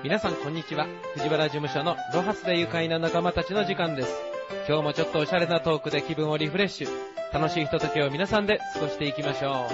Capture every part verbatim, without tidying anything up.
皆さんこんにちは。藤原事務所のロハスで愉快な仲間たちの時間です。今日もちょっとおしゃれなトークで気分をリフレッシュ、楽しいひとときを皆さんで過ごしていきましょう。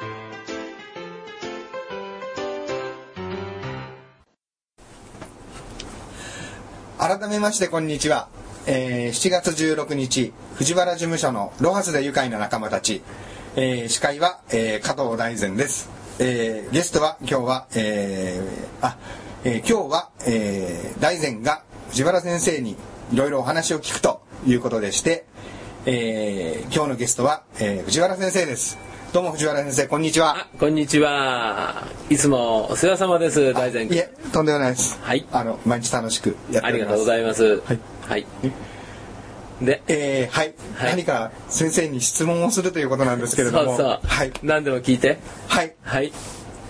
改めましてこんにちは。えー、しちがつじゅうろくにち、藤原事務所のロハスで愉快な仲間たち、えー、司会は、えー、加藤大善です。えー、ゲストは今日は、えー、あ、えー、今日は、えー、大善が藤原先生にいろいろお話を聞くということでして、えー、今日のゲストは、えー、藤原先生です。どうも藤原先生、こんにちは。 あ、こんにちは。いつもお世話様です、大善君。 いえ、とんでもないです。 はい。 あの毎日楽しくやっております。 ありがとうございます。はい。はい。で、 えー、はい、はい。何か先生に質問をするということなんですけれども、 そうそう。 はい。 何でも聞いて。 はい。 はい。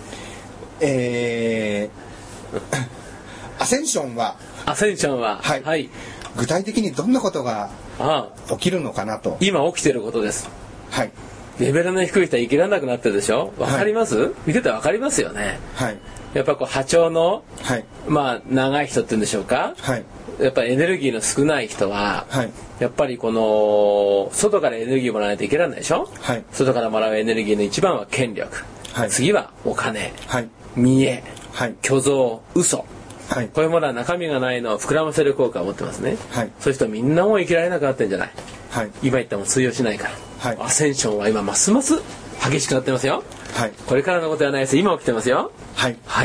えー、アセンションは。 アセンションは。 はい。はい、具体的にどんなことが起きるのかなと。 今起きてることです。 はい。 レベルの低い人は生きられなくなってるでしょ。わかります？はい、見ててわかりますよね。はい。やっぱこう波長の、はい、まあ長い人って言うんでしょうか。はい。やっぱりエネルギーの少ない人は、はい、やっぱりこの外からエネルギーをもらわないといけないでしょ。はい。外からもらうエネルギーの一番は権力。はい。次はお金。はい。見栄。はい。虚像、嘘。はい。こういうものは中身がないのを膨らませる効果を持ってますね。はい。そういう人みんなもう生きられなくなってるんじゃない。はい。今言ったも通用しないから。はい。アセンションは今ますます激しくなってますよ。はい。これからのことはないです。今起きてますよ。はい。はい。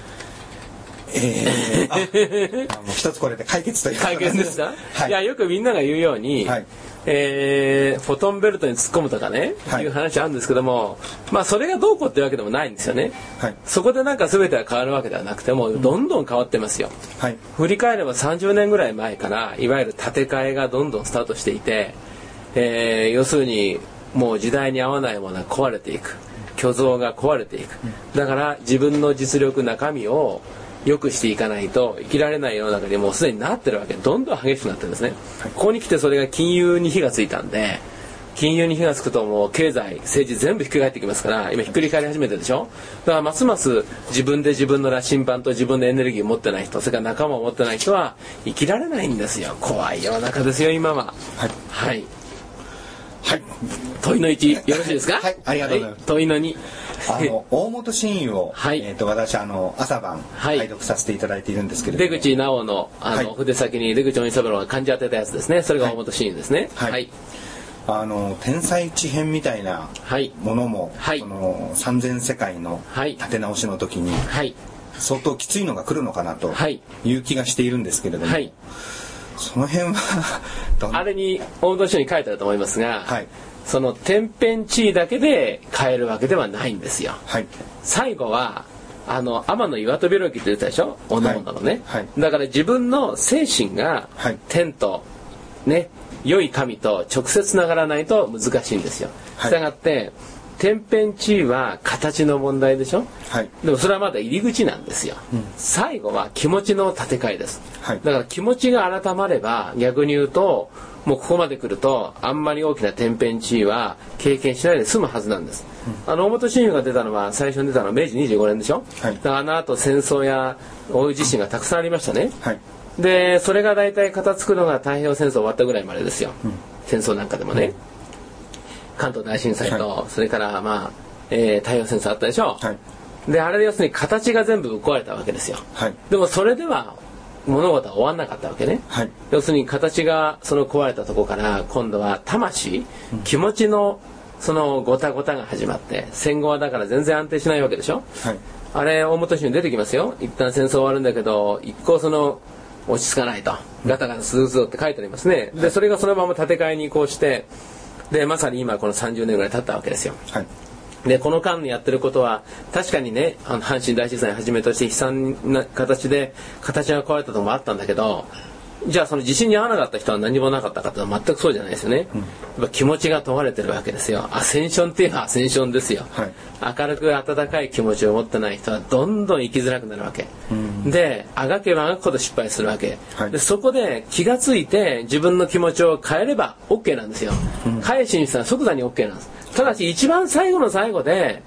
えー、ああもう一つこれで解決という解決ですか。はい。いやよくみんなが言うように、はい、えー、フォトンベルトに突っ込むとかね、はい、いう話あるんですけども、まあそれがどうこうっていうわけでもないんですよね。はい。そこでなんか全てが変わるわけではなくてもどんどん変わってますよ。はい。振り返ればさんじゅうねんぐらい前からいわゆる建て替えがどんどんスタートしていて、えー、要するにもう時代に合わないものが壊れていく、虚像が壊れていく。だから自分の実力中身を良くしていかないと生きられない世の中にもうすでになってるわけ。どんどん激しくなってるんですね。はい、ここに来てそれが金融に火がついたんで、金融に火がつくともう経済政治全部ひっくり返ってきますから、今ひっくり返り始めてるでしょ。だからますます自分で自分の羅針盤と自分のエネルギーを持ってない人、それから仲間を持ってない人は生きられないんですよ。怖い世の中ですよ今は。はい、はいはい、問いのいちよろしいですか。 はい、ありがとうございます。 はい、問いのに、 あの大本真意を、はい、えっ、ー、と私あの朝晩拝読させていただいているんですけれども、 出口直のあの、はい、筆先に出口鬼三郎が漢字当てたやつですね。それが大本真意ですね。はい。はい、 あの天才地編みたいなものも、はい、その三千世界の立て直しの時に、はい、相当きついのが来るのかなという気がしているんですけれども。はい、その辺はあれに大本真意に書いてあると思いますが、はい、その天変地異だけで変えるわけではないんですよ。はい、最後はあの天の岩戸開きって言ったでしょ。おのおののね、はいはい、だから自分の精神が天とね良い神と直接つながらないと難しいんですよ。はい、したがって天変地異は形の問題でしょ。はい、でもそれはまだ入り口なんですよ。うん、最後は気持ちの建て替えです。はい、だから気持ちが改まれば逆に言うともうここまで来るとあんまり大きな天変地異は経験しないで済むはずなんです。うん、あの大本真意が出たのは最初に出たのはめいじにじゅうごねんでしょ。はい、だからあの後戦争や大地震がたくさんありましたね。はい、でそれが大体片付くのが太平洋戦争終わったぐらいまでですよ。うん、戦争なんかでもね。うん、関東大震災と、はい、それからまあ、えー、太平洋戦争あったでしょ。はい、であれで要するに形が全部ぶっ壊れたわけですよ。はい、でもそれでは物事は終わんなかったわけね。はい、要するに形がその壊れたところから今度は魂、うん、気持ちのそのごたごたが始まって戦後はだから全然安定しないわけでしょ。はい、あれ大本真意に出てきますよ。一旦戦争終わるんだけど一向その落ち着かないとガタガタするぞって書いてありますね。でそれがそのまま建て替えに移行してでまさに今このさんじゅうねんぐらい経ったわけですよ。はい、でこの間にやってることは確かにねあの阪神大震災をはじめとして悲惨な形で形が壊れたところもあったんだけど、じゃあその地震に合わなかった人は何もなかったかというと全くそうじゃないですよね。うん、やっぱ気持ちが問われてるわけですよ。アセンションっていうのはアセンションですよ。はい、明るく温かい気持ちを持ってない人はどんどん生きづらくなるわけ。うん、であがけばあがくほど失敗するわけ。はい、でそこで気がついて自分の気持ちを変えれば OK なんですよ。うん、改心したら即座に OK なんです。ただし一番最後の最後で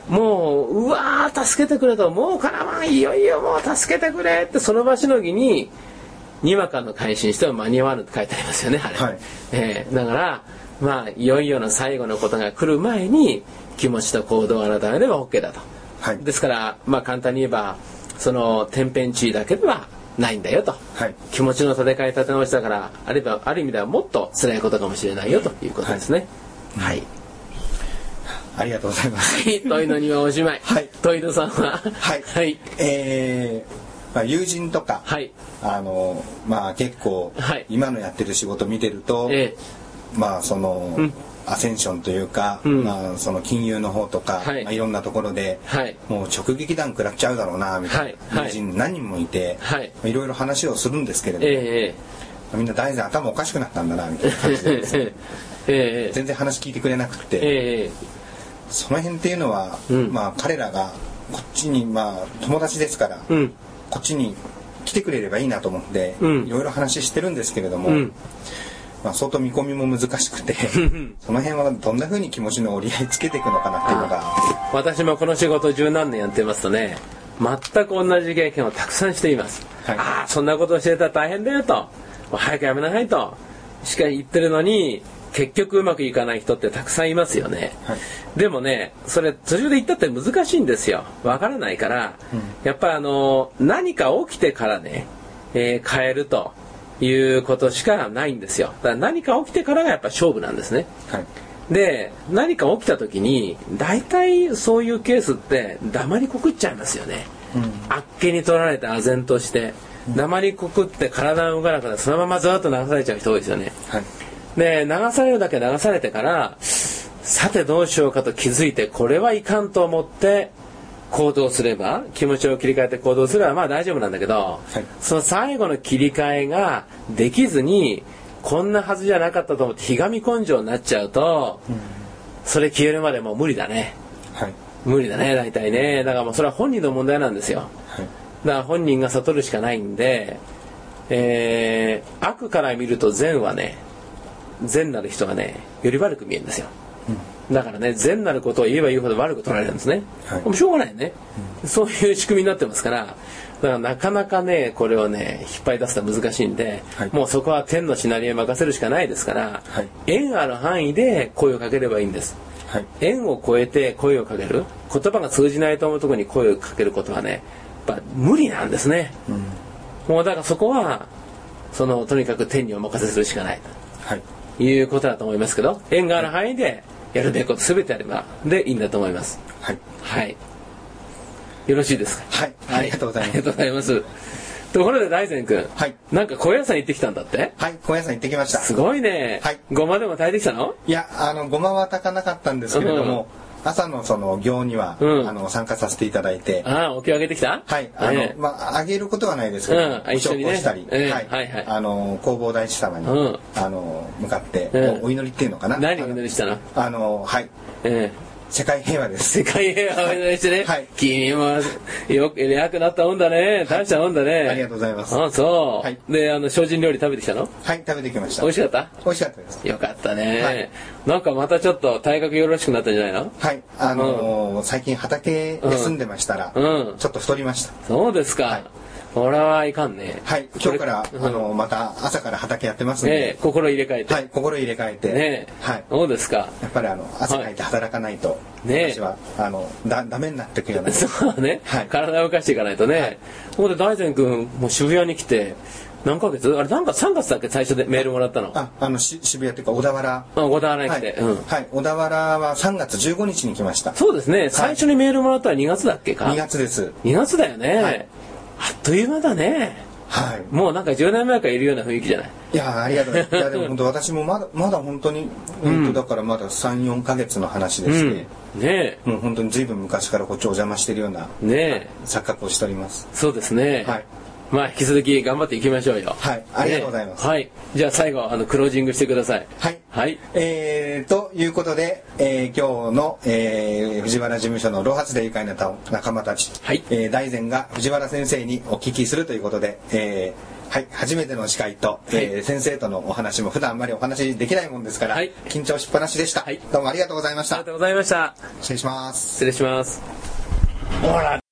もううわー助けてくれと、もうかなわん、いよいよもう助けてくれってその場しのぎににわかの改心しても間に合わぬって書いてありますよね、あれ、はい、えー、だからまあいよいよの最後のことが来る前に気持ちと行動を改めれば OK だと、はい、ですからまあ簡単に言えばその天変地異だけではないんだよと、はい、気持ちの立て替え立て直しだから、あるいはある意味ではもっと辛いことかもしれないよということですね。はい、はい、 ありがとうございます。 はい、問いのにはおしまい。はい、問いのさんははい、はい、えー、まあ、友人とか、はい、あのまあ結構、はい、今のやってる仕事見てると、えー、まあその、うん、アセンションというか、うん、まあその金融の方とか、はい、まあ、いろんなところで、はい、もう直撃弾食らっちゃうだろうなみたいな、はい、友人何人もいて、はい、いろいろ話をするんですけれども、えー、みんな大然頭おかしくなったんだなみたいな感じでですね、えー、全然話聞いてくれなくて、えー、その辺っていうのは、うん、まあ彼らがこっちにまあ友達ですから、うん、こっちに来てくれればいいなと思って、うん、いろいろ話してるんですけれども、うん、まあ、相当見込みも難しくてその辺はどんな風に気持ちの折り合いつけていくのかなっていうのが、 私もこの仕事十何年やってますとね、全く同じ経験をたくさんしています、はい、ああそんなことをしてたら大変だよと、もう早くやめなさいとしか言ってるのに結局うまくいかない人ってたくさんいますよね、はい、でもねそれ途中で言ったって難しいんですよ、わからないから、うん、やっぱりあの何か起きてからね、えー、変えるということしかないんですよ。だから何か起きてからがやっぱ勝負なんですね、はい、で何か起きた時に大体そういうケースって黙りこくっちゃいますよね、うん、あっけに取られて唖然として黙りこくって体が動かなくなってそのままずっと流されちゃう人多いですよね、はい、で流されるだけ流されてからさてどうしようかと気づいてこれはいかんと思って行動すれば気持ちを切り替えて行動すればまあ大丈夫なんだけど、はい、その最後の切り替えができずにこんなはずじゃなかったと思ってひがみ根性になっちゃうと、うん、それ消えるまでもう無理だね、はい、無理だね大体ね。だからもうそれは本人の問題なんですよ、はい、だから本人が悟るしかないんで、えー、悪から見ると善はね善なる人がねより悪く見えるんですよ、うん、だからね善なることを言えば言うほど悪く取られるんですね、はい、もうしょうがないね、うん、そういう仕組みになってますから、だからなかなかねこれをね引っ張り出すのは難しいんで、はい、もうそこは天のシナリオに任せるしかないですから、はい、縁ある範囲で声をかければいいんです、はい、縁を超えて声をかける言葉が通じないと思うところに声をかけることはねやっぱ無理なんですね、うん、もうだからそこはそのとにかく天にお任せするしかない、はいいうことだと思いますけど、縁がある範囲でやるべきことすべてやればでいいんだと思います。はい。はい。よろしいですか。 はい。ありがとうございます。 ありがとうございます。ところで大善くん、はい。なんか高野山行ってきたんだって？ はい、高野山行ってきました。 すごいね。はい。ごまでも炊いてきたの？ いや、あのごまは炊かなかったんですけれども。うん朝のその行には、うん、あの参加させていただいて、 ああお経あげてきた？ はい、あの、えー、まああげることはないですけど、うん、一緒にねしたり、えー、はい、はいはい、あの弘法大師様に、うん、あの向かって、うん、お祈りっていうのかな？ 何お祈りしたの？ あのはい、えー世界平和です。 世界平和をお祈りしてね。はい。君もよく偉くなったもんだね。大したもんだね。 ありがとうございます。 あ、そう。はい。で、あの精進料理食べてきたの？ はい、食べてきました。 美味しかった？ 美味しかったです。 よかったね。はい。なんかまたちょっと体格よろしくなったんじゃないの？ はい。あのーうん、最近畑休んでましたら、うん、ちょっと太りました。 そうですか。はい。俺はいかんね。 はい。今日から、あの、また朝から畑やってますんで。 ね、心入れ替えて。 はい。心入れ替えて。ね。はい。 そうですか。 やっぱりあの、汗かいて働かないと、ね。私は、あの、だ、ダメになってくるような。 そうね。はい。体を動かしていかないとね。はい。ここで大善くん、もう渋谷に来て、何ヶ月あれ、なんかさんがつだっけ最初でメールもらったの。 あ、あの、し渋谷っていうか、小田原。 あ、小田原に来て。 はい。うん、はい。小田原はさんがつじゅうごにちに来ました。 そうですね。最初にメールもらったらにがつだっけか。 にがつです。 にがつだよね。はい。あっという間だね。はい、もうなんかじゅうねんまえからいるような雰囲気じゃない。 いやありがとうございます。いやでも本当私もまだまだ本当に、うん、本当だからまださん、よんかげつの話でして、うん、ねえもう本当に随分昔からこっちお邪魔してるようなね錯覚をしております。 そうですね。はい。まあ引き続き頑張っていきましょうよ。 はい。ありがとうございます。 ね、はい。じゃあ最後あのクロージングしてください。 はい。はい。えー、ということで、えー、今日の、えー、藤原事務所のロハスで愉快な仲間たち、はい。えー、大善が藤原先生にお聞きするということで、えーはい、初めての司会と、はい、えー、先生とのお話も普段あんまりお話できないもんですから、はい、緊張しっぱなしでした、はい、どうもありがとうございました。 ありがとうございました。 失礼します。 失礼します。ほら